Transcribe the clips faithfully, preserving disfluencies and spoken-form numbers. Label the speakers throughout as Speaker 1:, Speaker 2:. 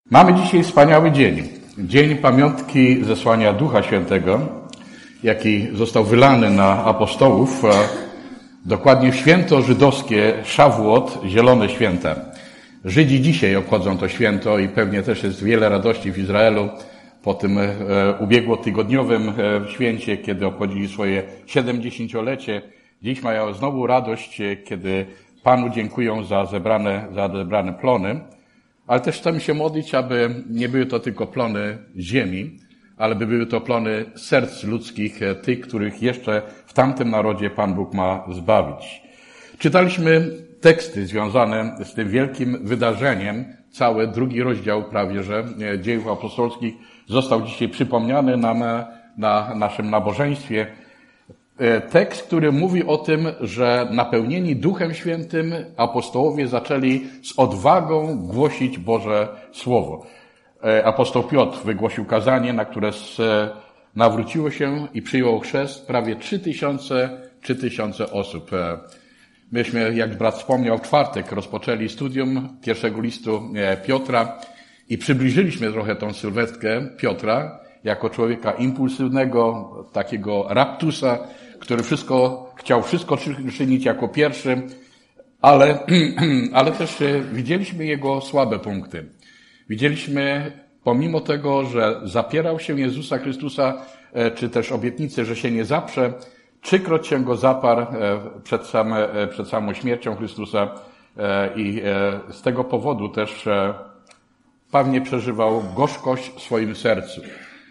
Speaker 1: Mamy dzisiaj wspaniały dzień. Dzień pamiątki zesłania Ducha Świętego, jaki został wylany na apostołów, dokładnie w święto żydowskie Szawuot, Zielone Święta. Żydzi dzisiaj obchodzą to święto i pewnie też jest wiele radości w Izraelu po tym ubiegłotygodniowym święcie, kiedy obchodzili swoje siedemdziesięciolecie. Dziś mają znowu radość, kiedy Panu dziękują za zebrane, za zebrane plony. Ale też chcemy się modlić, aby nie były to tylko plony ziemi, ale by były to plony serc ludzkich, tych, których jeszcze w tamtym narodzie Pan Bóg ma zbawić. Czytaliśmy teksty związane z tym wielkim wydarzeniem. Cały drugi rozdział prawie, że Dziejów Apostolskich został dzisiaj przypomniany nam na naszym nabożeństwie. Tekst, który mówi o tym, że napełnieni Duchem Świętym apostołowie zaczęli z odwagą głosić Boże Słowo. Apostoł Piotr wygłosił kazanie, na które nawróciło się i przyjęło chrzest prawie trzy tysiące, trzy tysiące osób. Myśmy, jak brat wspomniał, w czwartek rozpoczęli studium pierwszego listu Piotra i przybliżyliśmy trochę tą sylwetkę Piotra jako człowieka impulsywnego, takiego raptusa, który wszystko, chciał wszystko czynić jako pierwszy, ale, ale też widzieliśmy jego słabe punkty. Widzieliśmy, pomimo tego, że zapierał się Jezusa Chrystusa, czy też obietnicy, że się nie zaprze, trzykroć się go zaparł przed, same, przed samą śmiercią Chrystusa i z tego powodu też pewnie przeżywał gorzkość w swoim sercu.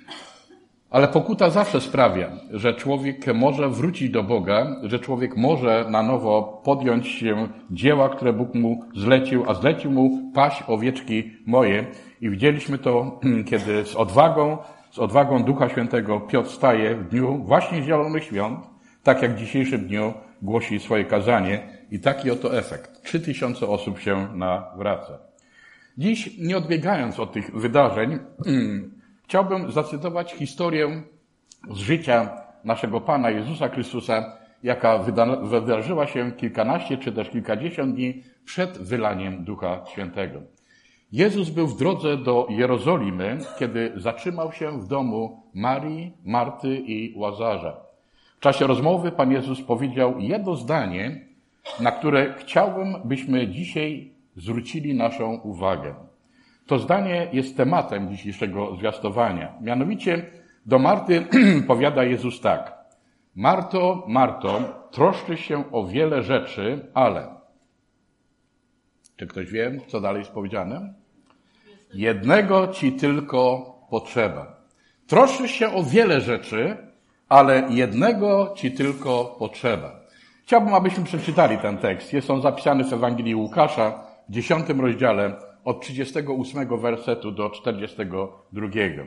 Speaker 1: Ale pokuta zawsze sprawia, że człowiek może wrócić do Boga, że człowiek może na nowo podjąć się dzieła, które Bóg mu zlecił, a zlecił mu paść owieczki moje. I widzieliśmy to, kiedy z odwagą, z odwagą Ducha Świętego Piotr staje w dniu właśnie Zielonych Świąt, tak jak w dzisiejszym dniu głosi swoje kazanie i taki oto efekt. Trzy tysiące osób się nawraca. Dziś, nie odbiegając od tych wydarzeń, chciałbym zacytować historię z życia naszego Pana Jezusa Chrystusa, jaka wydarzyła się kilkanaście czy też kilkadziesiąt dni przed wylaniem Ducha Świętego. Jezus był w drodze do Jerozolimy, kiedy zatrzymał się w domu Marii, Marty i Łazarza. W czasie rozmowy Pan Jezus powiedział jedno zdanie, na które chciałbym, byśmy dzisiaj zwrócili naszą uwagę. To zdanie jest tematem dzisiejszego zwiastowania. Mianowicie do Marty powiada Jezus tak. Marto, Marto, troszczysz się o wiele rzeczy, ale... Czy ktoś wie, co dalej jest powiedziane? Jednego ci tylko potrzeba. Troszczysz się o wiele rzeczy, ale jednego ci tylko potrzeba. Chciałbym, abyśmy przeczytali ten tekst. Jest on zapisany w Ewangelii Łukasza w dziesiątym rozdziale od trzydziestego ósmego wersetu do czterdziestego drugiego.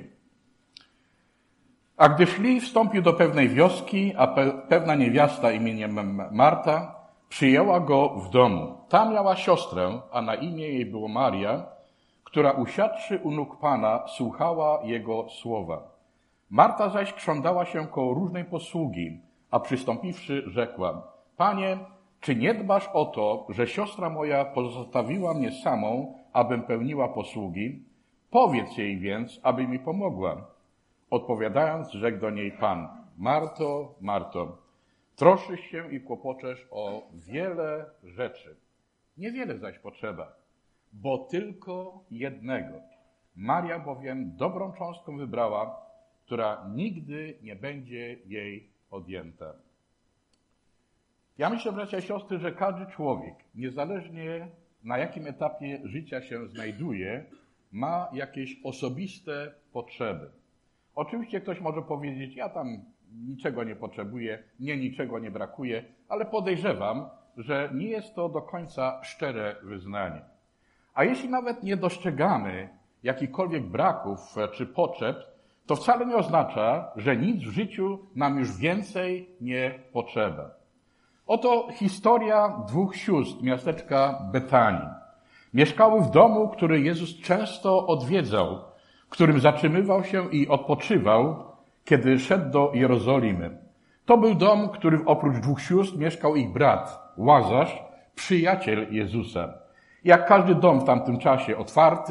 Speaker 1: A gdy szli, wstąpił do pewnej wioski, a pe- pewna niewiasta imieniem Marta przyjęła go w domu. Ta miała siostrę, a na imię jej było Maria, która usiadłszy u nóg Pana, słuchała jego słowa. Marta zaś krzątała się koło różnej posługi, a przystąpiwszy rzekła, Panie, czy nie dbasz o to, że siostra moja pozostawiła mnie samą, abym pełniła posługi? Powiedz jej więc, aby mi pomogła. Odpowiadając, rzekł do niej Pan, Marto, Marto, troszysz się i kłopoczesz o wiele rzeczy. Niewiele zaś potrzeba, bo tylko jednego. Maria bowiem dobrą cząstkę wybrała, która nigdy nie będzie jej odjęta. Ja myślę, bracia i siostry, że każdy człowiek, niezależnie na jakim etapie życia się znajduje, ma jakieś osobiste potrzeby. Oczywiście ktoś może powiedzieć, ja tam niczego nie potrzebuję, mnie niczego nie brakuje, ale podejrzewam, że nie jest to do końca szczere wyznanie. A jeśli nawet nie dostrzegamy jakichkolwiek braków czy potrzeb, to wcale nie oznacza, że nic w życiu nam już więcej nie potrzeba. Oto historia dwóch sióstr miasteczka Betanii. Mieszkały w domu, który Jezus często odwiedzał, w którym zatrzymywał się i odpoczywał, kiedy szedł do Jerozolimy. To był dom, w którym oprócz dwóch sióstr mieszkał ich brat, Łazarz, przyjaciel Jezusa. Jak każdy dom w tamtym czasie otwarty,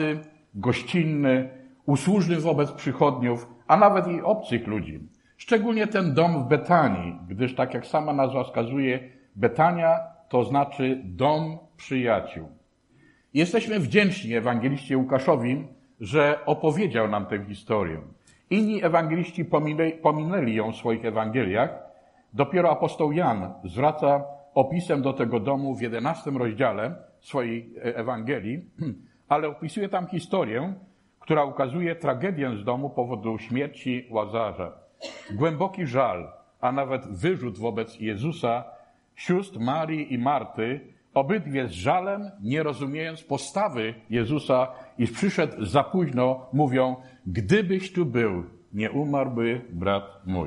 Speaker 1: gościnny, usłużny wobec przychodniów, a nawet i obcych ludzi. Szczególnie ten dom w Betanii, gdyż tak jak sama nazwa wskazuje, Betania to znaczy dom przyjaciół. Jesteśmy wdzięczni ewangeliście Łukaszowi, że opowiedział nam tę historię. Inni ewangeliści pominęli, pominęli ją w swoich Ewangeliach. Dopiero apostoł Jan zwraca opisem do tego domu w jedenastym rozdziale swojej Ewangelii, ale opisuje tam historię, która ukazuje tragedię z domu powodu śmierci Łazarza. Głęboki żal, a nawet wyrzut wobec Jezusa, sióstr Marii i Marty, obydwie z żalem, nie rozumiejąc postawy Jezusa, iż przyszedł za późno, mówią: gdybyś tu był, nie umarłby brat mój.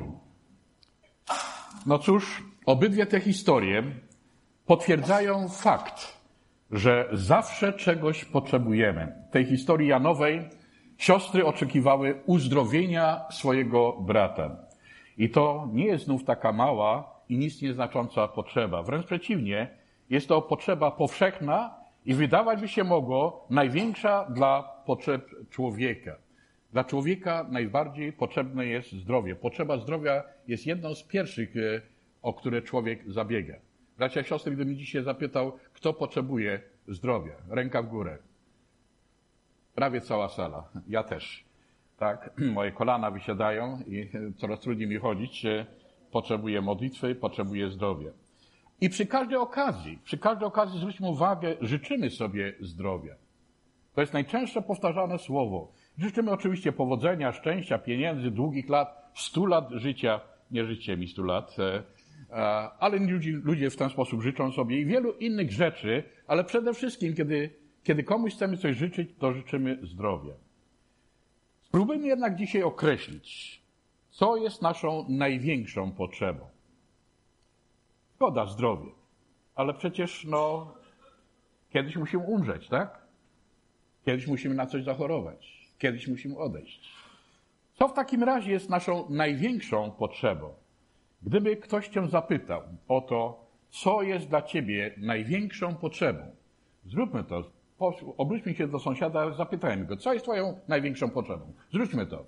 Speaker 1: No cóż, obydwie te historie potwierdzają fakt, że zawsze czegoś potrzebujemy. W tej historii Janowej siostry oczekiwały uzdrowienia swojego brata. I to nie jest znów taka mała i nic nieznacząca potrzeba. Wręcz przeciwnie, jest to potrzeba powszechna i wydawać by się mogło największa dla potrzeb człowieka. Dla człowieka najbardziej potrzebne jest zdrowie. Potrzeba zdrowia jest jedną z pierwszych, o które człowiek zabiega. Bracia i siostry, gdybym dzisiaj zapytał, kto potrzebuje zdrowia, ręka w górę. Prawie cała sala. Ja też. Tak, moje kolana wysiadają i coraz trudniej mi chodzić. Potrzebuję modlitwy, potrzebuję zdrowia. I przy każdej okazji, przy każdej okazji zwróćmy uwagę, życzymy sobie zdrowia. To jest najczęstsze powtarzane słowo. Życzymy oczywiście powodzenia, szczęścia, pieniędzy, długich lat, stu lat życia. Nie życie mi stu lat, ale ludzie, ludzie w ten sposób życzą sobie i wielu innych rzeczy, ale przede wszystkim, kiedy, kiedy komuś chcemy coś życzyć, to życzymy zdrowia. Spróbujmy jednak dzisiaj określić, co jest naszą największą potrzebą. Szkoda zdrowie, ale przecież no, kiedyś musimy umrzeć, tak? Kiedyś musimy na coś zachorować, kiedyś musimy odejść. Co w takim razie jest naszą największą potrzebą? Gdyby ktoś cię zapytał o to, co jest dla ciebie największą potrzebą, zróbmy to, obróćmy się do sąsiada, zapytajmy go, co jest twoją największą potrzebą. Zróbmy to.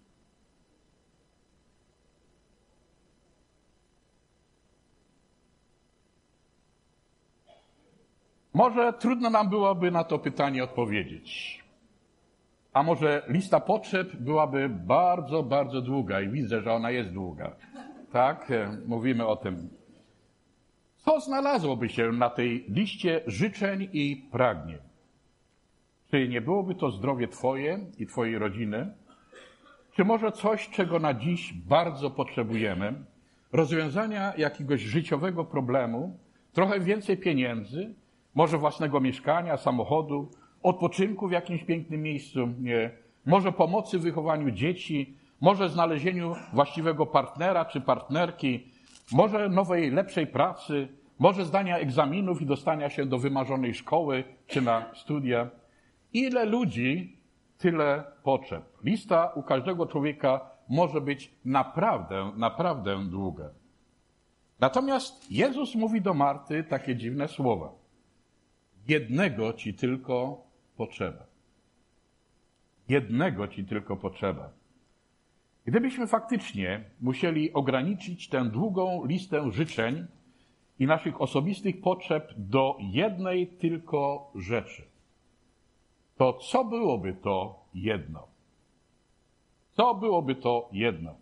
Speaker 1: Może trudno nam byłoby na to pytanie odpowiedzieć. A może lista potrzeb byłaby bardzo, bardzo długa i widzę, że ona jest długa. Tak, mówimy o tym. Co znalazłoby się na tej liście życzeń i pragnień? Czy nie byłoby to zdrowie twoje i twojej rodziny? Czy może coś, czego na dziś bardzo potrzebujemy? Rozwiązania jakiegoś życiowego problemu? Trochę więcej pieniędzy? Może własnego mieszkania, samochodu? Odpoczynku w jakimś pięknym miejscu? Nie. Może pomocy w wychowaniu dzieci? Może znalezieniu właściwego partnera czy partnerki? Może nowej, lepszej pracy? Może zdania egzaminów i dostania się do wymarzonej szkoły czy na studia? Ile ludzi, tyle potrzeb. Lista u każdego człowieka może być naprawdę, naprawdę długa. Natomiast Jezus mówi do Marty takie dziwne słowa. Jednego ci tylko potrzeba. Jednego ci tylko potrzeba. Gdybyśmy faktycznie musieli ograniczyć tę długą listę życzeń i naszych osobistych potrzeb do jednej tylko rzeczy, to co byłoby to jedno? Co byłoby to jedno?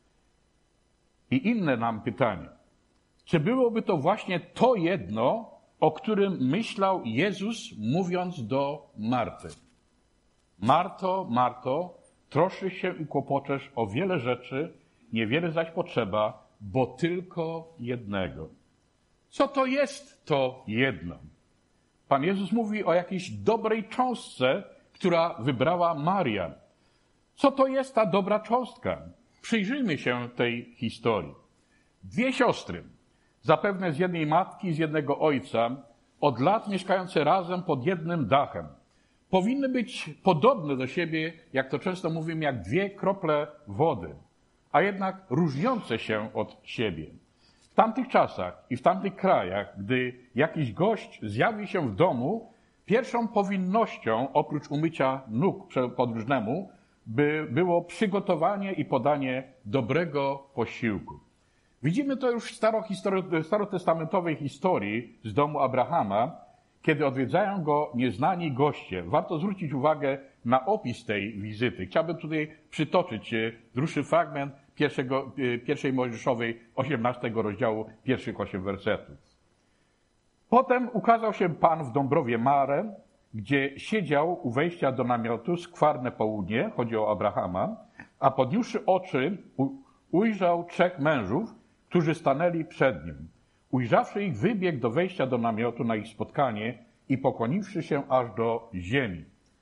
Speaker 1: I inne nam pytanie. Czy byłoby to właśnie to jedno, o którym myślał Jezus, mówiąc do Marty? Marto, Marto, troszysz się i kłopoczesz o wiele rzeczy, niewiele zaś potrzeba, bo tylko jednego. Co to jest to jedno? Pan Jezus mówi o jakiejś dobrej cząstce, która wybrała Maria. Co to jest ta dobra cząstka? Przyjrzyjmy się tej historii. Dwie siostry, zapewne z jednej matki, z jednego ojca, od lat mieszkające razem pod jednym dachem, powinny być podobne do siebie, jak to często mówimy, jak dwie krople wody, a jednak różniące się od siebie. W tamtych czasach i w tamtych krajach, gdy jakiś gość zjawi się w domu, Pierwszą powinnością, oprócz umycia nóg podróżnemu, by było przygotowanie i podanie dobrego posiłku. Widzimy to już w starotestamentowej historii z domu Abrahama, kiedy odwiedzają go nieznani goście. Warto zwrócić uwagę na opis tej wizyty. Chciałbym tutaj przytoczyć dłuższy fragment pierwszego, pierwszej Mojżeszowej, osiemnastego rozdziału, pierwszych osiem wersetów. Potem ukazał się Pan w Dąbrowie Mare, gdzie siedział u wejścia do namiotu skwarne południe, chodzi o Abrahama, a podniósłszy oczy ujrzał trzech mężów, którzy stanęli przed nim. Ujrzawszy ich, wybiegł do wejścia do namiotu na ich spotkanie i pokłoniwszy się aż do ziemi.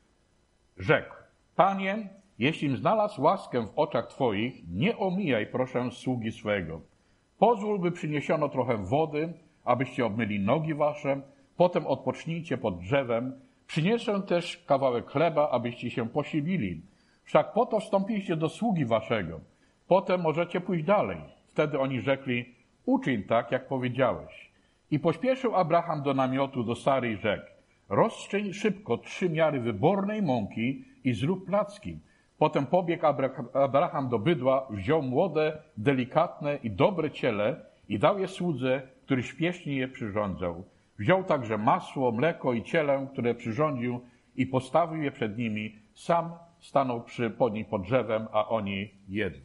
Speaker 1: Rzekł: Panie, jeślim znalazł łaskę w oczach Twoich, nie omijaj, proszę, sługi swego. Pozwól, by przyniesiono trochę wody, abyście obmyli nogi wasze, potem odpocznijcie pod drzewem. Przyniesę też kawałek chleba, abyście się posiłili. Wszak po to wstąpiliście do sługi waszego. Potem możecie pójść dalej. Wtedy oni rzekli: uczyń tak, jak powiedziałeś. I pośpieszył Abraham do namiotu, do Sary i rzekł: rozstrzyń szybko trzy miary wybornej mąki i zrób placki. Potem pobiegł Abraham do bydła, wziął młode, delikatne i dobre ciele i dał je słudze, który śpiesznie je przyrządzał. Wziął także masło, mleko i cielę, które przyrządził, i postawił je przed nimi. Sam stanął przy, pod nim pod drzewem, a oni jedli.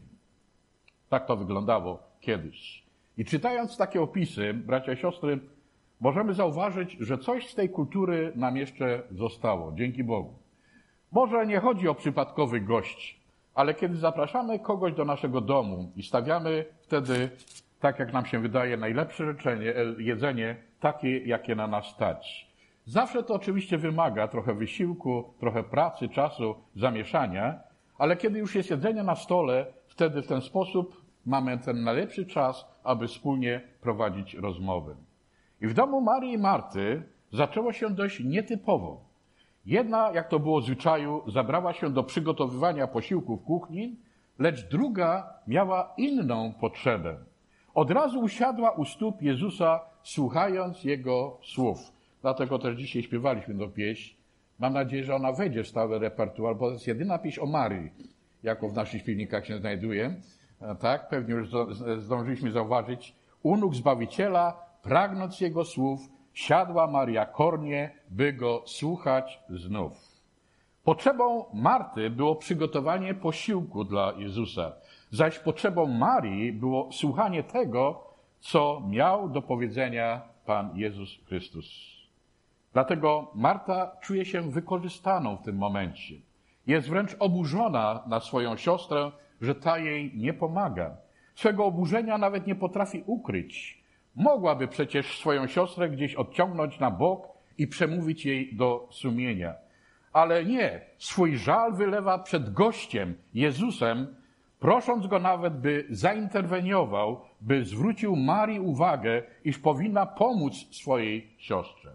Speaker 1: Tak to wyglądało kiedyś. I czytając takie opisy, bracia i siostry, możemy zauważyć, że coś z tej kultury nam jeszcze zostało, dzięki Bogu. Może nie chodzi o przypadkowych gości, ale kiedy zapraszamy kogoś do naszego domu i stawiamy wtedy, tak jak nam się wydaje, najlepsze życzenie, jedzenie, takie, jakie na nas stać. Zawsze to oczywiście wymaga trochę wysiłku, trochę pracy, czasu, zamieszania, ale kiedy już jest jedzenie na stole, wtedy w ten sposób mamy ten najlepszy czas, aby wspólnie prowadzić rozmowy. I w domu Marii i Marty zaczęło się dość nietypowo. Jedna, jak to było w zwyczaju, zabrała się do przygotowywania posiłku w kuchni, lecz druga miała inną potrzebę. Od razu usiadła u stóp Jezusa, słuchając Jego słów. Dlatego też dzisiaj śpiewaliśmy tę pieśń. Mam nadzieję, że ona wejdzie w stały repertuar, bo to jest jedyna pieśń o Marii, jaką w naszych śpiewnikach się znajduje. Tak, pewnie już zdążyliśmy zauważyć. U nóg Zbawiciela, pragnąc Jego słów, siadła Maria kornie, by Go słuchać znów. Potrzebą Marty było przygotowanie posiłku dla Jezusa, zaś potrzebą Marii było słuchanie tego, co miał do powiedzenia Pan Jezus Chrystus. Dlatego Marta czuje się wykorzystaną w tym momencie. Jest wręcz oburzona na swoją siostrę, że ta jej nie pomaga. Swego oburzenia nawet nie potrafi ukryć. Mogłaby przecież swoją siostrę gdzieś odciągnąć na bok i przemówić jej do sumienia. Ale nie, swój żal wylewa przed gościem, Jezusem, prosząc Go nawet, by zainterweniował, by zwrócił Marii uwagę, iż powinna pomóc swojej siostrze.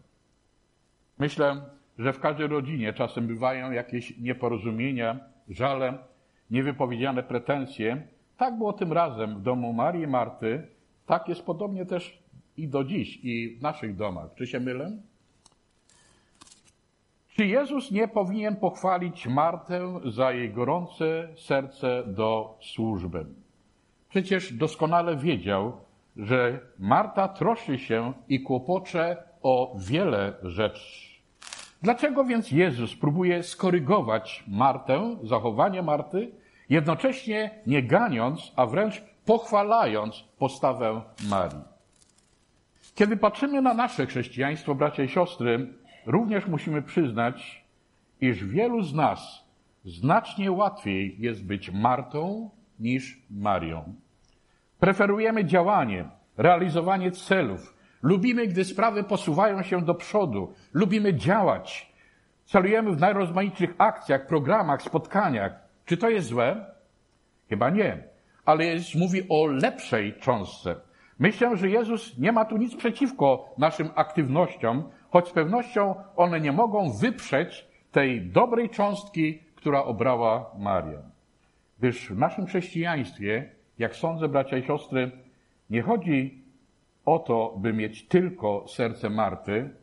Speaker 1: Myślę, że w każdej rodzinie czasem bywają jakieś nieporozumienia, żale, niewypowiedziane pretensje. Tak było tym razem w domu Marii i Marty, tak jest podobnie też i do dziś, i w naszych domach. Czy się mylę? Czy Jezus nie powinien pochwalić Martę za jej gorące serce do służby? Przecież doskonale wiedział, że Marta troszczy się i kłopocze o wiele rzeczy. Dlaczego więc Jezus próbuje skorygować Martę, zachowanie Marty, jednocześnie nie ganiąc, a wręcz pochwalając postawę Marii? Kiedy patrzymy na nasze chrześcijaństwo, bracia i siostry, również musimy przyznać, iż wielu z nas znacznie łatwiej jest być Martą niż Marią. Preferujemy działanie, realizowanie celów. Lubimy, gdy sprawy posuwają się do przodu. Lubimy działać. Celujemy w najrozmaitszych akcjach, programach, spotkaniach. Czy to jest złe? Chyba nie. Ale Jezus mówi o lepszej cząstce. Myślę, że Jezus nie ma tu nic przeciwko naszym aktywnościom, choć z pewnością one nie mogą wyprzeć tej dobrej cząstki, która obrała Marię. Gdyż w naszym chrześcijaństwie, jak sądzę, bracia i siostry, nie chodzi o to, by mieć tylko serce Marty,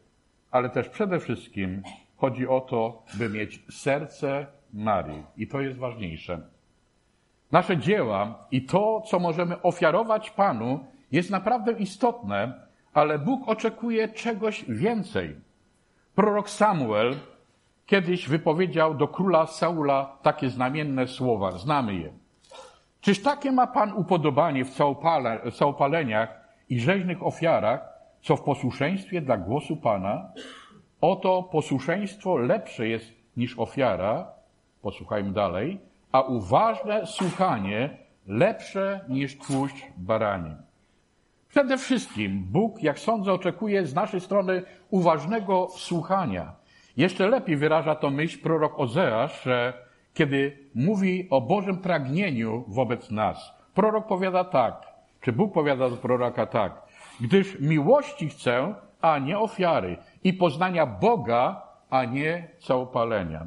Speaker 1: ale też przede wszystkim chodzi o to, by mieć serce Marii. I to jest ważniejsze. Nasze dzieła i to, co możemy ofiarować Panu, jest naprawdę istotne, ale Bóg oczekuje czegoś więcej. Prorok Samuel kiedyś wypowiedział do króla Saula takie znamienne słowa. Znamy je. Czyż takie ma Pan upodobanie w całopale, całopaleniach i rzeźnych ofiarach, co w posłuszeństwie dla głosu Pana? Oto posłuszeństwo lepsze jest niż ofiara, posłuchajmy dalej, a uważne słuchanie lepsze niż tłuszcz barani. Przede wszystkim Bóg, jak sądzę, oczekuje z naszej strony uważnego słuchania. Jeszcze lepiej wyraża to myśl prorok Ozeasz, że kiedy mówi o Bożym pragnieniu wobec nas. Prorok powiada tak, czy Bóg powiada do proroka tak, gdyż miłości chcę, a nie ofiary, i poznania Boga, a nie całopalenia.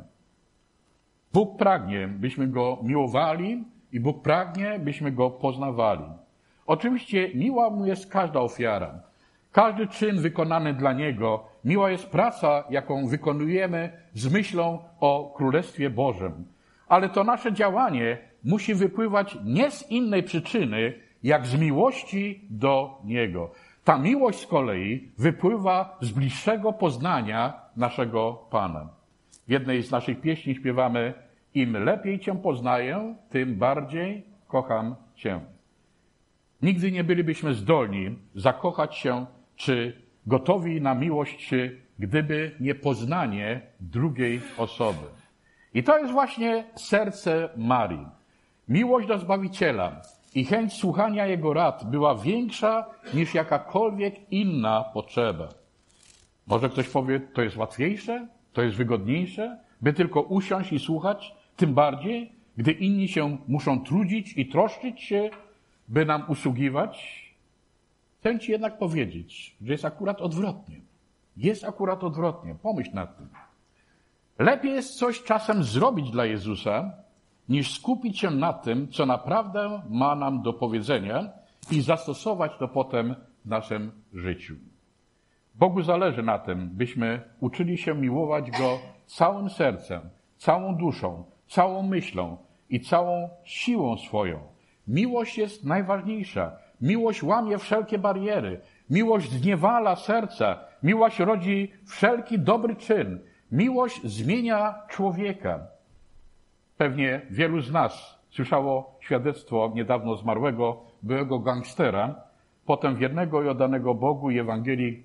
Speaker 1: Bóg pragnie, byśmy Go miłowali i Bóg pragnie, byśmy Go poznawali. Oczywiście miła Mu jest każda ofiara. Każdy czyn wykonany dla Niego, miła jest praca, jaką wykonujemy z myślą o Królestwie Bożym. Ale to nasze działanie musi wypływać nie z innej przyczyny, jak z miłości do Niego. Ta miłość z kolei wypływa z bliższego poznania naszego Pana. W jednej z naszych pieśni śpiewamy: im lepiej Cię poznaję, tym bardziej kocham Cię. Nigdy nie bylibyśmy zdolni zakochać się, czy gotowi na miłość, gdyby nie poznanie drugiej osoby. I to jest właśnie serce Marii. Miłość do Zbawiciela i chęć słuchania Jego rad była większa niż jakakolwiek inna potrzeba. Może ktoś powie, to jest łatwiejsze, to jest wygodniejsze, by tylko usiąść i słuchać, tym bardziej, gdy inni się muszą trudzić i troszczyć się, by nam usługiwać. Chcę Ci jednak powiedzieć, że jest akurat odwrotnie. Jest akurat odwrotnie. Pomyśl nad tym. Lepiej jest coś czasem zrobić dla Jezusa, niż skupić się na tym, co naprawdę ma nam do powiedzenia i zastosować to potem w naszym życiu. Bogu zależy na tym, byśmy uczyli się miłować Go całym sercem, całą duszą, całą myślą i całą siłą swoją. Miłość jest najważniejsza. Miłość łamie wszelkie bariery. Miłość zniewala serca. Miłość rodzi wszelki dobry czyn. Miłość zmienia człowieka. Pewnie wielu z nas słyszało świadectwo niedawno zmarłego byłego gangstera, potem wiernego i oddanego Bogu i Ewangelii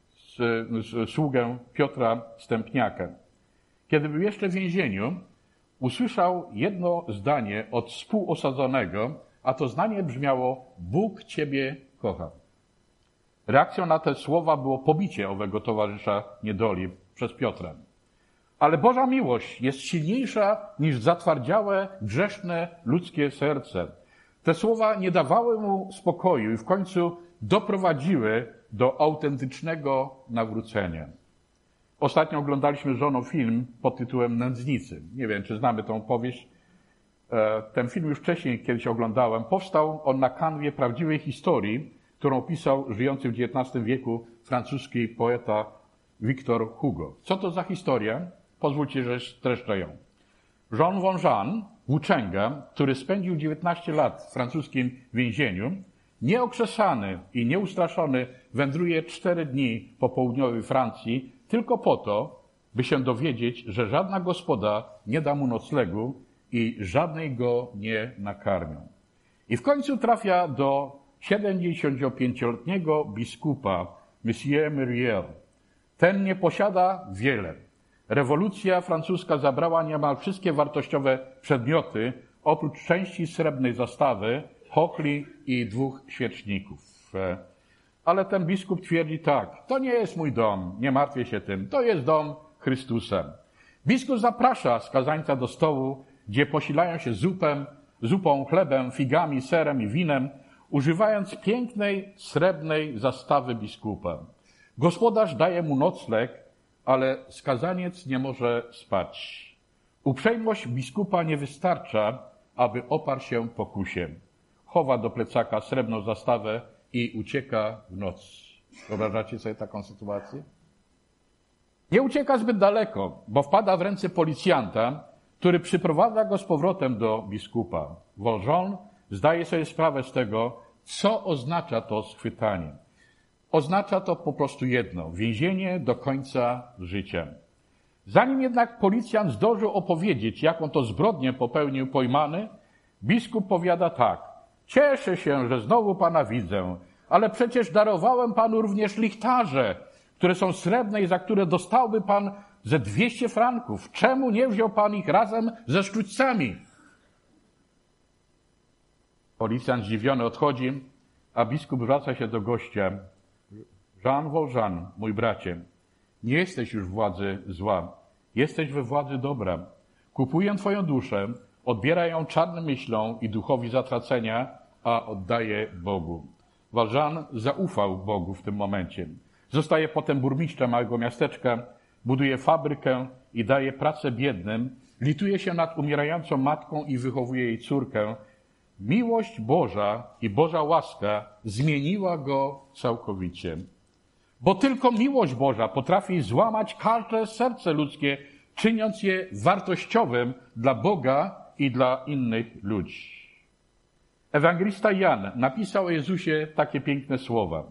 Speaker 1: sługę Piotra Stępniaka. Kiedy był jeszcze w więzieniu, usłyszał jedno zdanie od współosadzonego, a to zdanie brzmiało: Bóg Ciebie kocha. Reakcją na te słowa było pobicie owego towarzysza niedoli przez Piotra. Ale Boża miłość jest silniejsza niż zatwardziałe, grzeszne ludzkie serce. Te słowa nie dawały mu spokoju i w końcu doprowadziły do autentycznego nawrócenia. Ostatnio oglądaliśmy z żoną film pod tytułem Nędznicy. Nie wiem, czy znamy tą powieść. Ten film już wcześniej kiedyś oglądałem. Powstał on na kanwie prawdziwej historii, którą pisał żyjący w dziewiętnastym wieku francuski poeta Victor Hugo. Co to za historia? Pozwólcie, że streszczę ją. Jean Valjean, włóczęga, który spędził dziewiętnaście lat w francuskim więzieniu, nieokrzesany i nieustraszony wędruje cztery dni po południowej Francji tylko po to, by się dowiedzieć, że żadna gospoda nie da mu noclegu i żadnej go nie nakarmią. I w końcu trafia do siedemdziesięciopięcioletniego biskupa, Monsieur Myriel. Ten nie posiada wiele. Rewolucja francuska zabrała niemal wszystkie wartościowe przedmioty, oprócz części srebrnej zastawy, chokli i dwóch świeczników. Ale ten biskup twierdzi tak: to nie jest mój dom, nie martwię się tym, to jest dom Chrystusa. Biskup zaprasza skazańca do stołu, gdzie posilają się zupem, zupą, chlebem, figami, serem i winem, używając pięknej, srebrnej zastawy biskupa. Gospodarz daje mu nocleg, ale skazaniec nie może spać. Uprzejmość biskupa nie wystarcza, aby oparł się pokusie. Chowa do plecaka srebrną zastawę i ucieka w noc. Wyobrażacie sobie taką sytuację? Nie ucieka zbyt daleko, bo wpada w ręce policjanta, który przyprowadza go z powrotem do biskupa. Valjean zdaje sobie sprawę z tego, co oznacza to schwytanie. Oznacza to po prostu jedno – więzienie do końca życia. Zanim jednak policjant zdążył opowiedzieć, jaką to zbrodnię popełnił pojmany, biskup powiada tak: cieszę się, że znowu pana widzę, ale przecież darowałem panu również lichtarze, które są srebrne i za które dostałby pan ze dwieście franków. Czemu nie wziął pan ich razem ze sztućcami? Policjant zdziwiony odchodzi, a biskup zwraca się do gościa. Jean Valjean, mój bracie, nie jesteś już w władzy zła, jesteś we władzy dobra. Kupuję twoją duszę, odbiera ją czarnym myślom i duchowi zatracenia, a oddaje Bogu. Valjean zaufał Bogu w tym momencie. Zostaje potem burmistrzem małego miasteczka, buduje fabrykę i daje pracę biednym, lituje się nad umierającą matką i wychowuje jej córkę. Miłość Boża i Boża łaska zmieniła go całkowicie. Bo tylko miłość Boża potrafi złamać każde serce ludzkie, czyniąc je wartościowym dla Boga i dla innych ludzi. Ewangelista Jan napisał o Jezusie takie piękne słowa.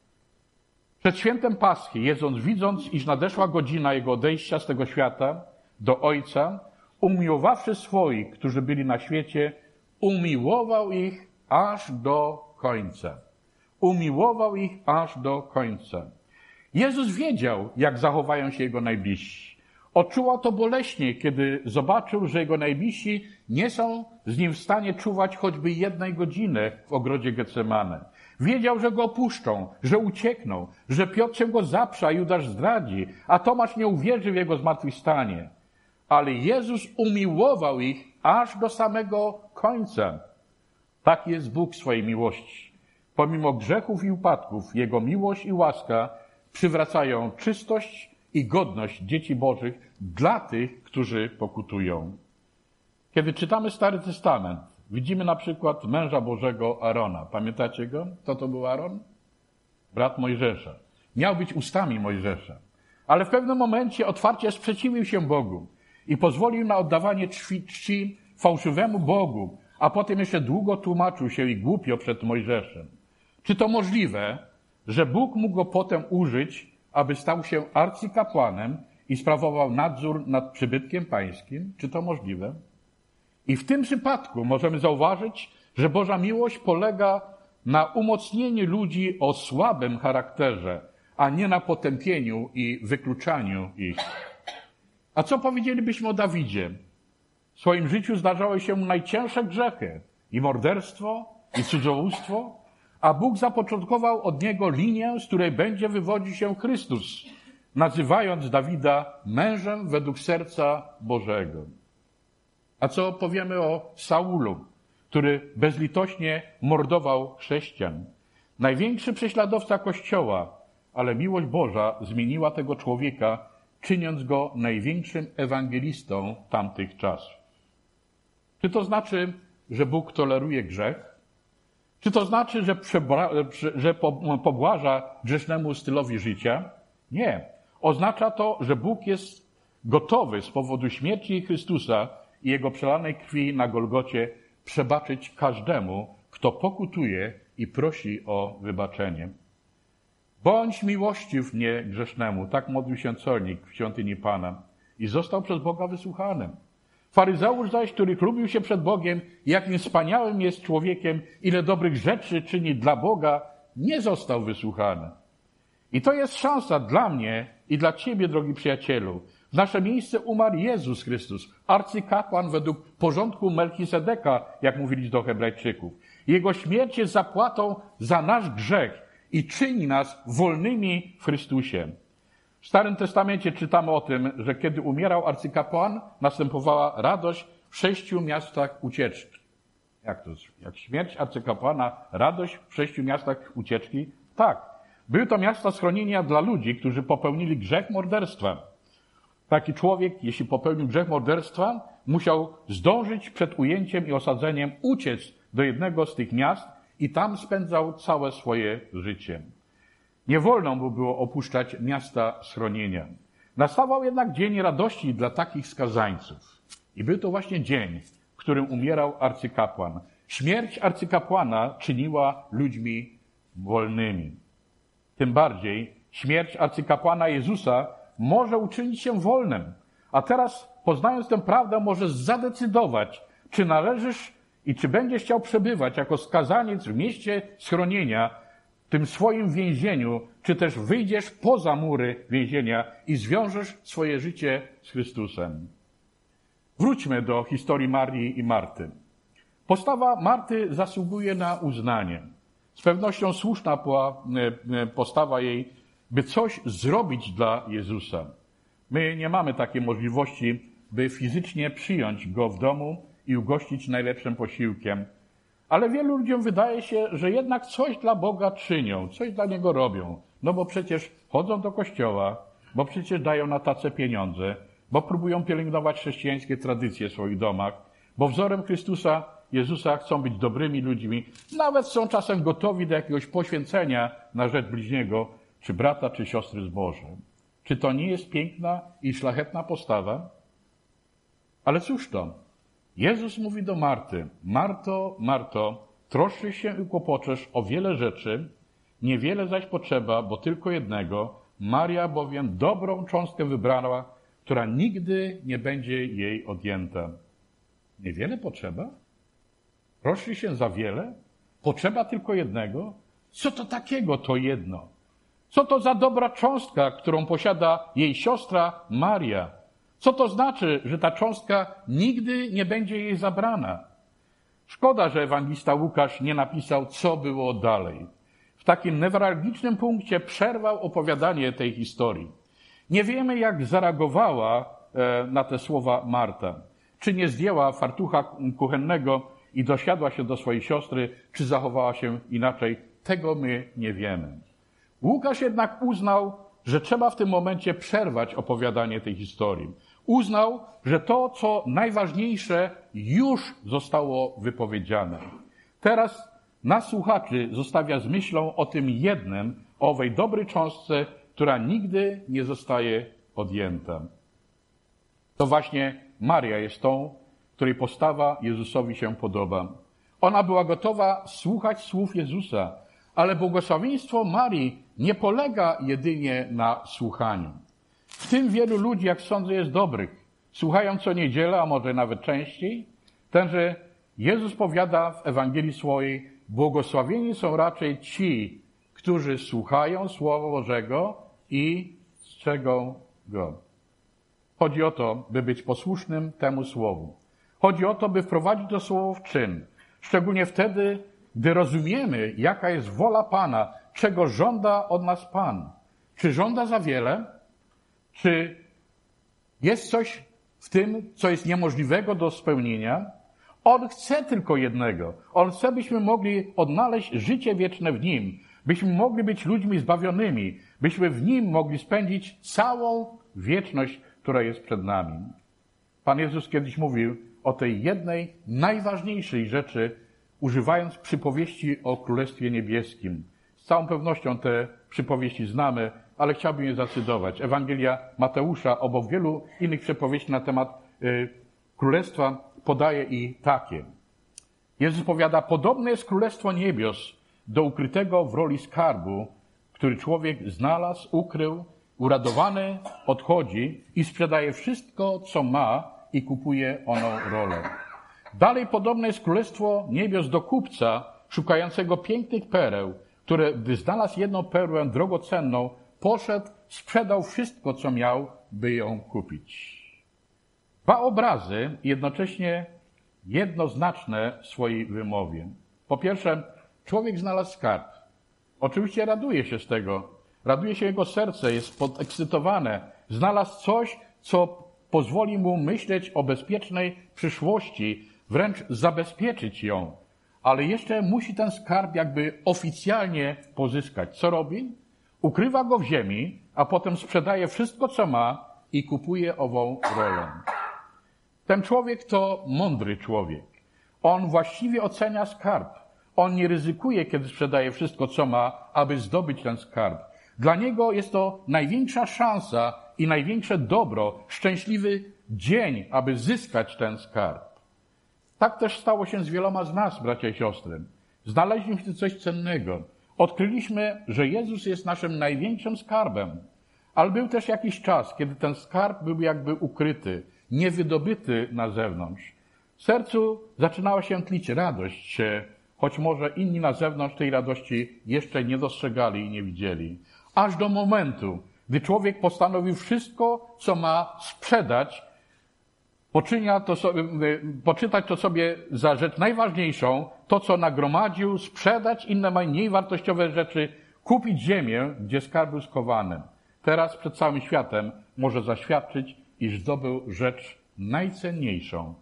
Speaker 1: Przed świętem Paschy, Jezus, widząc, iż nadeszła godzina Jego odejścia z tego świata do Ojca, umiłowawszy swoich, którzy byli na świecie, umiłował ich aż do końca. Umiłował ich aż do końca. Jezus wiedział, jak zachowają się Jego najbliżsi. Odczuwał to boleśnie, kiedy zobaczył, że Jego najbliżsi nie są z Nim w stanie czuwać choćby jednej godziny w ogrodzie Getsemane. Wiedział, że Go opuszczą, że uciekną, że Piotr się Go zaprze, a Judasz zdradzi, a Tomasz nie uwierzy w Jego zmartwychwstanie. Ale Jezus umiłował ich aż do samego końca. Tak jest Bóg swojej miłości. Pomimo grzechów i upadków, Jego miłość i łaska przywracają czystość i godność dzieci Bożych dla tych, którzy pokutują. Kiedy czytamy Stary Testament, widzimy na przykład męża Bożego Arona. Pamiętacie go? Kto to był Aaron? Brat Mojżesza. Miał być ustami Mojżesza. Ale w pewnym momencie otwarcie sprzeciwił się Bogu i pozwolił na oddawanie czci, czci fałszywemu Bogu, a potem jeszcze długo tłumaczył się i głupio przed Mojżeszem. Czy to możliwe, że Bóg mógł go potem użyć, aby stał się arcykapłanem i sprawował nadzór nad przybytkiem pańskim? Czy to możliwe? I w tym przypadku możemy zauważyć, że Boża miłość polega na umocnieniu ludzi o słabym charakterze, a nie na potępieniu i wykluczaniu ich. A co powiedzielibyśmy o Dawidzie? W swoim życiu zdarzały się mu najcięższe grzechy i morderstwo, i cudzołóstwo, a Bóg zapoczątkował od niego linię, z której będzie wywodził się Chrystus, nazywając Dawida mężem według serca Bożego. A co powiemy o Saulu, który bezlitośnie mordował chrześcijan? Największy prześladowca Kościoła, ale miłość Boża zmieniła tego człowieka, czyniąc go największym ewangelistą tamtych czasów. Czy to znaczy, że Bóg toleruje grzech? Czy to znaczy, że, przebra- że pobłaża grzesznemu stylowi życia? Nie. Oznacza to, że Bóg jest gotowy z powodu śmierci Chrystusa i Jego przelanej krwi na Golgocie przebaczyć każdemu, kto pokutuje i prosi o wybaczenie. Bądź miłościw mnie grzesznemu, tak modlił się celnik w świątyni Pana i został przez Boga wysłuchany. Faryzeusz zaś, który chlubił się przed Bogiem, jakim wspaniałym jest człowiekiem, ile dobrych rzeczy czyni dla Boga, nie został wysłuchany. I to jest szansa dla mnie i dla ciebie, drogi przyjacielu. W nasze miejsce umarł Jezus Chrystus, arcykapłan według porządku Melchisedeka, jak mówili do Hebrajczyków. Jego śmierć jest zapłatą za nasz grzech i czyni nas wolnymi w Chrystusie. W Starym Testamencie czytamy o tym, że kiedy umierał arcykapłan, następowała radość w sześciu miastach ucieczki. Jak to? Jak śmierć arcykapłana, radość w sześciu miastach ucieczki? Tak. Były to miasta schronienia dla ludzi, którzy popełnili grzech morderstwa. Taki człowiek, jeśli popełnił grzech morderstwa, musiał zdążyć przed ujęciem i osadzeniem uciec do jednego z tych miast i tam spędzał całe swoje życie. Nie wolno mu było opuszczać miasta schronienia. Nastawał jednak dzień radości dla takich skazańców. I był to właśnie dzień, w którym umierał arcykapłan. Śmierć arcykapłana czyniła ludźmi wolnymi. Tym bardziej śmierć arcykapłana Jezusa może uczynić się wolnym. A teraz, poznając tę prawdę, możesz zadecydować, czy należysz i czy będziesz chciał przebywać jako skazaniec w mieście schronienia, w tym swoim więzieniu, czy też wyjdziesz poza mury więzienia i zwiążesz swoje życie z Chrystusem. Wróćmy do historii Marii i Marty. Postawa Marty zasługuje na uznanie. Z pewnością słuszna była postawa jej, by coś zrobić dla Jezusa. My nie mamy takiej możliwości, by fizycznie przyjąć Go w domu i ugościć najlepszym posiłkiem. Ale wielu ludziom wydaje się, że jednak coś dla Boga czynią, coś dla Niego robią. No bo przecież chodzą do kościoła, bo przecież dają na tacę pieniądze, bo próbują pielęgnować chrześcijańskie tradycje w swoich domach, bo wzorem Chrystusa, Jezusa chcą być dobrymi ludźmi, nawet są czasem gotowi do jakiegoś poświęcenia na rzecz bliźniego, czy brata, czy siostry zboża. Czy to nie jest piękna i szlachetna postawa? Ale cóż to? Jezus mówi do Marty: Marto, Marto, troszczysz się i kłopoczesz o wiele rzeczy, niewiele zaś potrzeba, bo tylko jednego. Maria bowiem dobrą cząstkę wybrała, która nigdy nie będzie jej odjęta. Niewiele potrzeba? Troszczy się za wiele? Potrzeba tylko jednego? Co to takiego to jedno? Co to za dobra cząstka, którą posiada jej siostra Maria? Co to znaczy, że ta cząstka nigdy nie będzie jej zabrana? Szkoda, że ewangelista Łukasz nie napisał, co było dalej. W takim newralgicznym punkcie przerwał opowiadanie tej historii. Nie wiemy, jak zareagowała na te słowa Marta. Czy nie zdjęła fartucha kuchennego i dosiadła się do swojej siostry, czy zachowała się inaczej? Tego my nie wiemy. Łukasz jednak uznał, że trzeba w tym momencie przerwać opowiadanie tej historii. Uznał, że to, co najważniejsze, już zostało wypowiedziane. Teraz nas, słuchaczy, zostawia z myślą o tym jednym, o owej dobrej cząstce, która nigdy nie zostaje odjęta. To właśnie Maria jest tą, której postawa Jezusowi się podoba. Ona była gotowa słuchać słów Jezusa, ale błogosławieństwo Marii nie polega jedynie na słuchaniu. W tym wielu ludzi, jak sądzę, jest dobrych. Słuchają co niedzielę, a może nawet częściej. Tenże Jezus powiada w Ewangelii swojej: błogosławieni są raczej ci, którzy słuchają Słowa Bożego i strzegą Go. Chodzi o to, by być posłusznym temu Słowu. Chodzi o to, by wprowadzić to Słowo w czyn. Szczególnie wtedy, gdy rozumiemy, jaka jest wola Pana, czego żąda od nas Pan. Czy żąda za wiele? Czy jest coś w tym, co jest niemożliwego do spełnienia? On chce tylko jednego. On chce, byśmy mogli odnaleźć życie wieczne w Nim, byśmy mogli być ludźmi zbawionymi, byśmy w Nim mogli spędzić całą wieczność, która jest przed nami. Pan Jezus kiedyś mówił o tej jednej, najważniejszej rzeczy, używając przypowieści o Królestwie Niebieskim. Z całą pewnością te przypowieści znamy, ale chciałbym je zacytować. Ewangelia Mateusza obok wielu innych przypowieści na temat y, Królestwa podaje i takie. Jezus powiada: podobne jest Królestwo Niebios do ukrytego w roli skarbu, który człowiek znalazł, ukrył, uradowany odchodzi i sprzedaje wszystko, co ma i kupuje oną rolę. Dalej podobne jest Królestwo Niebios do kupca szukającego pięknych pereł, który, gdy znalazł jedną perłę drogocenną, poszedł, sprzedał wszystko, co miał, by ją kupić. Dwa obrazy, jednocześnie jednoznaczne w swojej wymowie. Po pierwsze, człowiek znalazł skarb. Oczywiście raduje się z tego. Raduje się jego serce, jest podekscytowane. Znalazł coś, co pozwoli mu myśleć o bezpiecznej przyszłości, wręcz zabezpieczyć ją. Ale jeszcze musi ten skarb jakby oficjalnie pozyskać. Co robi? Ukrywa go w ziemi, a potem sprzedaje wszystko, co ma i kupuje ową rolę. Ten człowiek to mądry człowiek. On właściwie ocenia skarb. On nie ryzykuje, kiedy sprzedaje wszystko, co ma, aby zdobyć ten skarb. Dla niego jest to największa szansa, i największe dobro, szczęśliwy dzień, aby zyskać ten skarb. Tak też stało się z wieloma z nas, bracia i siostry. Znaleźliśmy coś cennego. Odkryliśmy, że Jezus jest naszym największym skarbem. Ale był też jakiś czas, kiedy ten skarb był jakby ukryty, niewydobyty na zewnątrz. W sercu zaczynała się tlić radość, choć może inni na zewnątrz tej radości jeszcze nie dostrzegali i nie widzieli. Aż do momentu, gdy człowiek postanowił wszystko, co ma sprzedać, poczynia to sobie, poczytać to sobie za rzecz najważniejszą, to co nagromadził, sprzedać inne mniej wartościowe rzeczy, kupić ziemię, gdzie skarb był skowany. Teraz przed całym światem może zaświadczyć, iż zdobył rzecz najcenniejszą.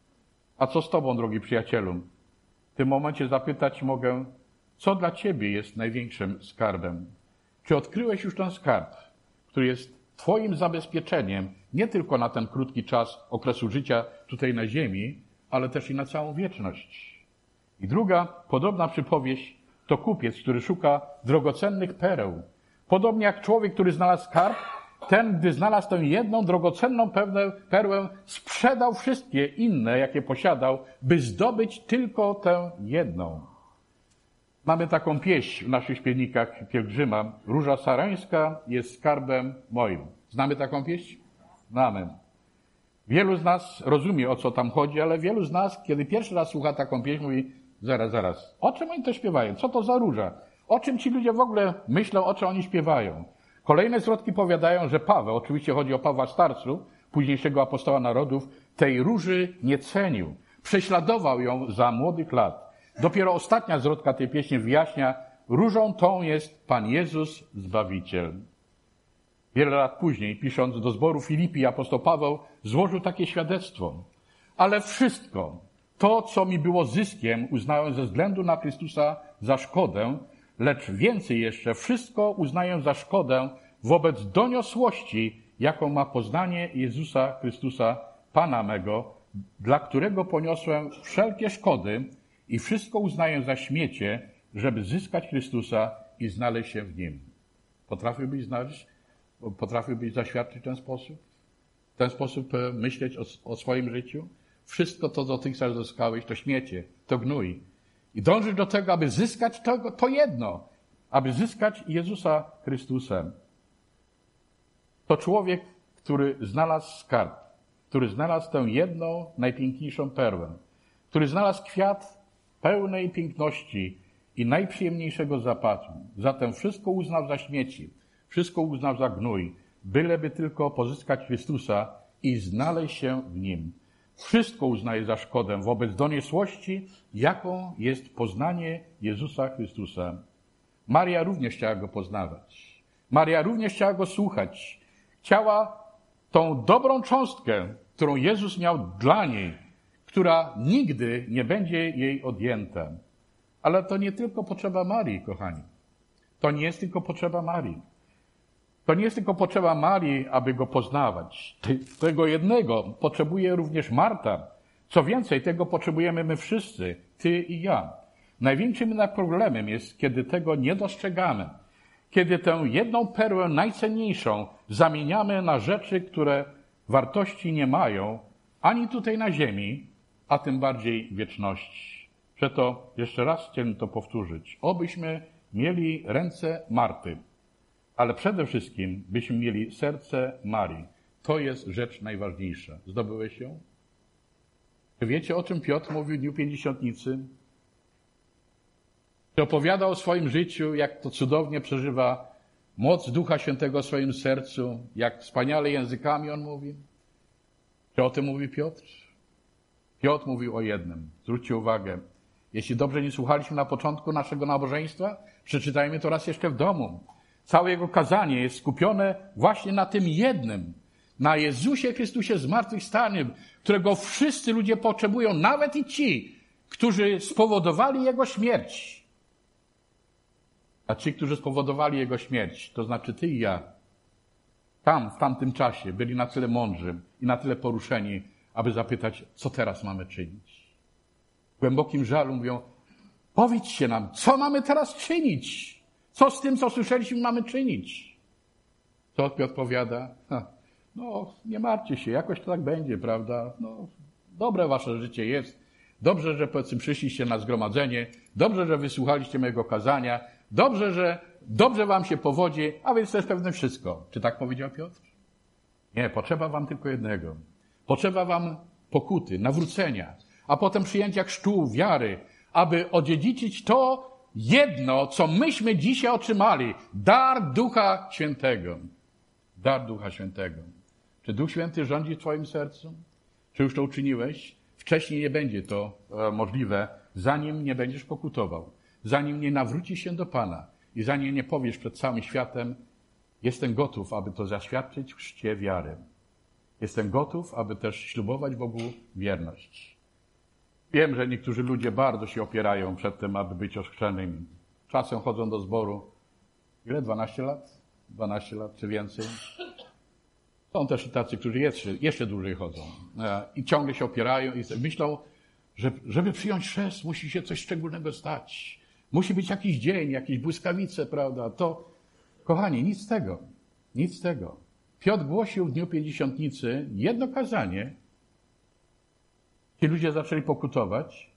Speaker 1: A co z tobą, drogi przyjacielu? W tym momencie zapytać mogę, co dla ciebie jest największym skarbem? Czy odkryłeś już ten skarb, który jest twoim zabezpieczeniem nie tylko na ten krótki czas okresu życia tutaj na ziemi, ale też i na całą wieczność? I druga, podobna przypowieść, to kupiec, który szuka drogocennych pereł. Podobnie jak człowiek, który znalazł skarb, ten, gdy znalazł tę jedną drogocenną perłę, sprzedał wszystkie inne, jakie posiadał, by zdobyć tylko tę jedną. Mamy taką pieśń w naszych śpiewnikach pielgrzyma. Róża sarańska jest skarbem moim. Znamy taką pieśń? Znamy. Wielu z nas rozumie, o co tam chodzi, ale wielu z nas, kiedy pierwszy raz słucha taką pieśń, mówi, zaraz, zaraz, o czym oni to śpiewają? Co to za róża? O czym ci ludzie w ogóle myślą, o czym oni śpiewają? Kolejne zwrotki powiadają, że Paweł, oczywiście chodzi o Pawła Starcu, późniejszego apostoła narodów, tej róży nie cenił. Prześladował ją za młodych lat. Dopiero ostatnia zwrotka tej pieśni wyjaśnia, różą tą jest Pan Jezus Zbawiciel. Wiele lat później, pisząc do zboru Filipi, apostoł Paweł złożył takie świadectwo. Ale wszystko, to co mi było zyskiem, uznałem ze względu na Chrystusa za szkodę, lecz więcej jeszcze, wszystko uznaję za szkodę wobec doniosłości, jaką ma poznanie Jezusa Chrystusa, Pana mego, dla którego poniosłem wszelkie szkody i wszystko uznaję za śmiecie, żeby zyskać Chrystusa i znaleźć się w Nim. Potrafiłbyś znaleźć, potrafiłbyś zaświadczyć w ten sposób? W ten sposób myśleć o, o swoim życiu? Wszystko to dotychczas zyskałeś, to śmiecie, to gnój. I dążysz do tego, aby zyskać to, to jedno, aby zyskać Jezusa Chrystusa. To człowiek, który znalazł skarb, który znalazł tę jedną, najpiękniejszą perłę, który znalazł kwiat pełnej piękności i najprzyjemniejszego zapachu. Zatem wszystko uznał za śmieci, wszystko uznał za gnój, byleby tylko pozyskać Chrystusa i znaleźć się w Nim. Wszystko uznaje za szkodę wobec doniosłości, jaką jest poznanie Jezusa Chrystusa. Maria również chciała Go poznawać. Maria również chciała Go słuchać. Chciała tą dobrą cząstkę, którą Jezus miał dla niej, która nigdy nie będzie jej odjęta. Ale to nie tylko potrzeba Marii, kochani. To nie jest tylko potrzeba Marii. To nie jest tylko potrzeba Marii, aby Go poznawać. Tego jednego potrzebuje również Marta. Co więcej, tego potrzebujemy my wszyscy, ty i ja. Największym jednak problemem jest, kiedy tego nie dostrzegamy. Kiedy tę jedną perłę najcenniejszą zamieniamy na rzeczy, które wartości nie mają, ani tutaj na ziemi, a tym bardziej wieczności. Przeto jeszcze raz chciałem to powtórzyć. Obyśmy mieli ręce Marty, ale przede wszystkim byśmy mieli serce Marii. To jest rzecz najważniejsza. Zdobyłeś ją? Czy wiecie, o czym Piotr mówił w Dniu Pięćdziesiątnicy? Czy opowiadał o swoim życiu, jak to cudownie przeżywa moc Ducha Świętego w swoim sercu, jak wspaniale językami on mówi? Czy o tym mówi Piotr? Piotr mówił o jednym. Zwróćcie uwagę. Jeśli dobrze nie słuchaliśmy na początku naszego nabożeństwa, przeczytajmy to raz jeszcze w domu. Całe jego kazanie jest skupione właśnie na tym jednym, na Jezusie Chrystusie zmartwychwstanym, którego wszyscy ludzie potrzebują, nawet i ci, którzy spowodowali Jego śmierć. A ci, którzy spowodowali Jego śmierć, to znaczy ty i ja, tam, w tamtym czasie byli na tyle mądrzy i na tyle poruszeni, aby zapytać, co teraz mamy czynić. W głębokim żalu mówią, powiedzcie nam, co mamy teraz czynić? Co z tym, co słyszeliśmy, mamy czynić? Co Piotr odpowiada? Ha, no, nie martwcie się, jakoś to tak będzie, prawda? No, dobre wasze życie jest. Dobrze, że powiedzmy przyszliście na zgromadzenie. Dobrze, że wysłuchaliście mojego kazania. Dobrze, że dobrze wam się powodzi, a więc to jest pewne wszystko. Czy tak powiedział Piotr? Nie, potrzeba wam tylko jednego. Potrzeba wam pokuty, nawrócenia, a potem przyjęcia chrztu, wiary, aby odziedziczyć to jedno, co myśmy dzisiaj otrzymali. Dar Ducha Świętego. Dar Ducha Świętego. Czy Duch Święty rządzi w twoim sercu? Czy już to uczyniłeś? Wcześniej nie będzie to e, możliwe, zanim nie będziesz pokutował, zanim nie nawrócisz się do Pana i zanim nie powiesz przed całym światem, jestem gotów, aby to zaświadczyć w chrzcie wiary. Jestem gotów, aby też ślubować Bogu wierność. Wiem, że niektórzy ludzie bardzo się opierają przed tym, aby być ochrzczonymi. Czasem chodzą do zboru. Ile? dwanaście lat? dwanaście lat czy więcej? Są też i tacy, którzy jeszcze, jeszcze dłużej chodzą. I ciągle się opierają i myślą, że żeby przyjąć chrzest, musi się coś szczególnego stać. Musi być jakiś dzień, jakieś błyskawice, prawda? To, kochani, nic z tego. Nic z tego. Piotr głosił w dniu Pięćdziesiątnicy jedno kazanie. Ci ludzie zaczęli pokutować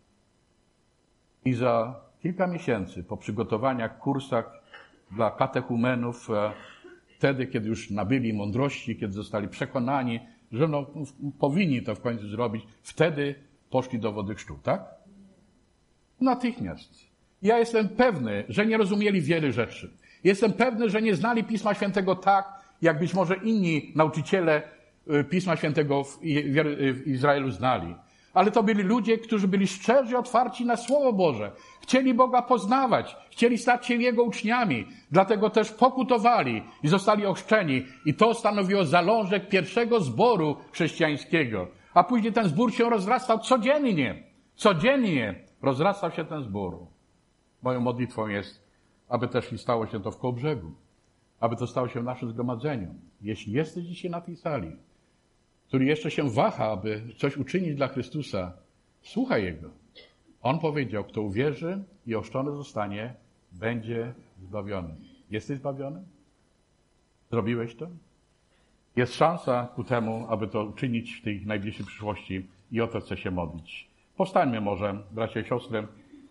Speaker 1: i za kilka miesięcy po przygotowaniach, kursach dla katechumenów, wtedy, kiedy już nabyli mądrości, kiedy zostali przekonani, że no, powinni to w końcu zrobić, wtedy poszli do wody chrztu, tak? Natychmiast. Ja jestem pewny, że nie rozumieli wiele rzeczy. Jestem pewny, że nie znali Pisma Świętego tak, jak być może inni nauczyciele Pisma Świętego w Izraelu znali. Ale to byli ludzie, którzy byli szczerzy, otwarci na Słowo Boże. Chcieli Boga poznawać. Chcieli stać się Jego uczniami. Dlatego też pokutowali i zostali ochrzczeni. I to stanowiło zalążek pierwszego zboru chrześcijańskiego. A później ten zbór się rozrastał codziennie. Codziennie rozrastał się ten zbór. Moją modlitwą jest, aby też i stało się to w Kołobrzegu. Aby to stało się w naszym zgromadzeniu. Jeśli jesteś dzisiaj na tej sali, który jeszcze się waha, aby coś uczynić dla Chrystusa, słuchaj Jego. On powiedział, kto uwierzy i ochrzczony zostanie, będzie zbawiony. Jesteś zbawiony? Zrobiłeś to? Jest szansa ku temu, aby to uczynić w tej najbliższej przyszłości i o to chcę się modlić. Powstańmy może, bracia i siostry.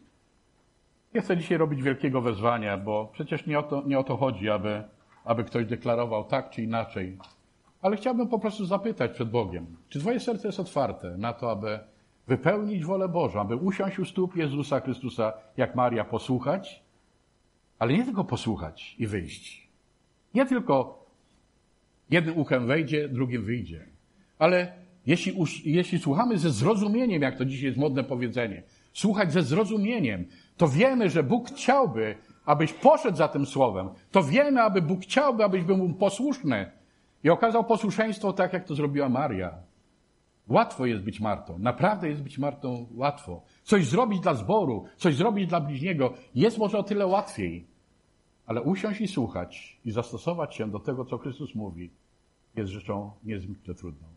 Speaker 1: Nie chcę dzisiaj robić wielkiego wezwania, bo przecież nie o to, nie o to chodzi, aby, aby ktoś deklarował tak czy inaczej. Ale chciałbym po prostu zapytać przed Bogiem, czy twoje serce jest otwarte na to, aby wypełnić wolę Bożą, aby usiąść u stóp Jezusa Chrystusa, jak Maria, posłuchać, ale nie tylko posłuchać i wyjść. Nie tylko jednym uchem wejdzie, drugim wyjdzie. Ale jeśli, jeśli słuchamy ze zrozumieniem, jak to dzisiaj jest modne powiedzenie, słuchać ze zrozumieniem, to wiemy, że Bóg chciałby, abyś poszedł za tym słowem. To wiemy, aby Bóg chciałby, abyś był mu posłuszny. I okazał posłuszeństwo tak, jak to zrobiła Maria. Łatwo jest być Martą. Naprawdę jest być Martą łatwo. Coś zrobić dla zboru, coś zrobić dla bliźniego jest może o tyle łatwiej. Ale usiąść i słuchać i zastosować się do tego, co Chrystus mówi, jest rzeczą niezwykle trudną.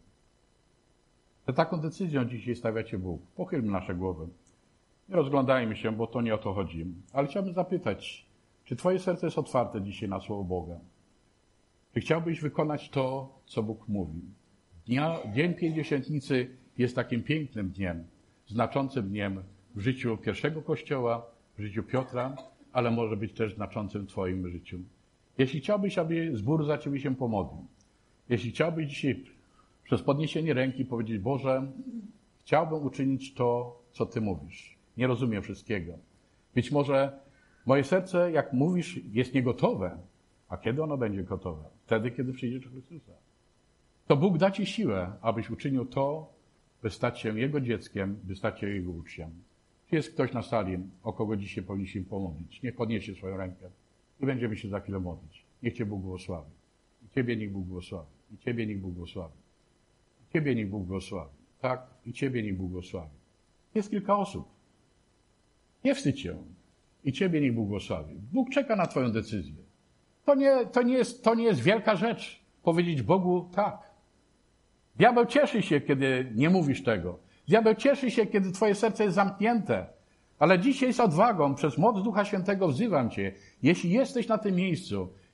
Speaker 1: Za taką decyzją dzisiaj stawia Cię Bóg. Pochylmy nasze głowy. Nie rozglądajmy się, bo to nie o to chodzi. Ale chciałbym zapytać, czy Twoje serce jest otwarte dzisiaj na Słowo Boga? Czy chciałbyś wykonać to, co Bóg mówi? Dnia, Dzień Pięćdziesiątnicy jest takim pięknym dniem, znaczącym dniem w życiu pierwszego Kościoła, w życiu Piotra, ale może być też znaczącym w Twoim życiu. Jeśli chciałbyś, aby zbór za Ciebie się pomodlił, jeśli chciałbyś dzisiaj przez podniesienie ręki powiedzieć, Boże, chciałbym uczynić to, co Ty mówisz. Nie rozumiem wszystkiego. Być może moje serce, jak mówisz, jest niegotowe. A kiedy ono będzie gotowe? Wtedy, kiedy przyjdziesz do Chrystusa. To Bóg da Ci siłę, abyś uczynił to, by stać się Jego dzieckiem, by stać się Jego uczniem. Czy jest ktoś na sali, o kogo dzisiaj powinniśmy pomodlić? Niech podniesie swoją rękę i będziemy się za chwilę modlić. Niech Cię Bóg błogosławi. I Ciebie niech Bóg błogosławi. I Ciebie niech Bóg błogosławi. I Ciebie niech Bóg błogosławi. Tak, i Ciebie niech Bóg błogosławi. Jest kilka osób. Nie wstydź się. I Ciebie niech Bóg błogosławi. Bóg czeka na Twoją decyzję. To nie, to nie jest, to nie jest wielka rzecz powiedzieć Bogu tak. Diabeł cieszy się, kiedy nie mówisz tego. Diabeł cieszy się, kiedy Twoje serce jest zamknięte. Ale dzisiaj z odwagą, przez moc Ducha Świętego wzywam Cię. Jeśli jesteś na tym miejscu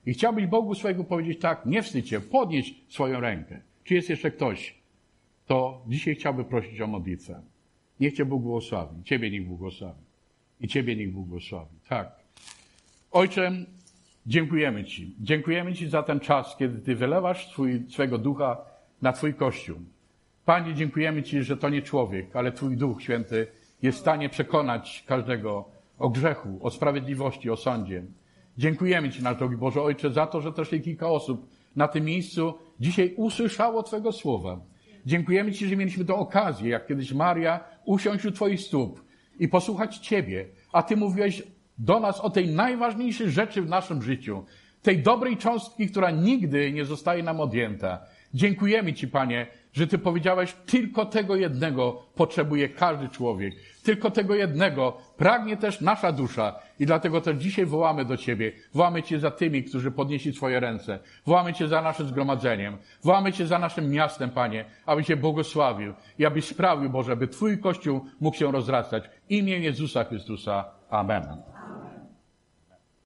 Speaker 1: I chciałbyś Bogu swojego powiedzieć tak, nie wstydź się, podnieś swoją rękę. Czy jest jeszcze ktoś, to dzisiaj chciałby prosić o modlitwę. Niech Cię Bóg błogosławi. Ciebie niech Bóg błogosławi. I Ciebie niech Bóg błogosławi. Tak. Ojcze, dziękujemy Ci. Dziękujemy Ci za ten czas, kiedy Ty wylewasz swój, swego ducha na Twój Kościół. Panie, dziękujemy Ci, że to nie człowiek, ale Twój Duch Święty jest w stanie przekonać każdego o grzechu, o sprawiedliwości, o sądzie. Dziękujemy Ci, nasz drogi Boże Ojcze, za to, że też kilka osób na tym miejscu dzisiaj usłyszało Twojego słowa. Dziękujemy Ci, że mieliśmy tę okazję, jak kiedyś Maria, usiąść u Twoich stóp i posłuchać Ciebie, a Ty mówiłeś do nas o tej najważniejszej rzeczy w naszym życiu, tej dobrej cząstki, która nigdy nie zostaje nam odjęta. Dziękujemy Ci, Panie, że Ty powiedziałeś, tylko tego jednego potrzebuje każdy człowiek. Tylko tego jednego pragnie też nasza dusza. I dlatego też dzisiaj wołamy do Ciebie. Wołamy Cię za tymi, którzy podnieśli swoje ręce. Wołamy Cię za naszym zgromadzeniem. Wołamy Cię za naszym miastem, Panie, aby Cię błogosławił i abyś sprawił, Boże, aby Twój Kościół mógł się rozrastać. W imię Jezusa Chrystusa. Amen.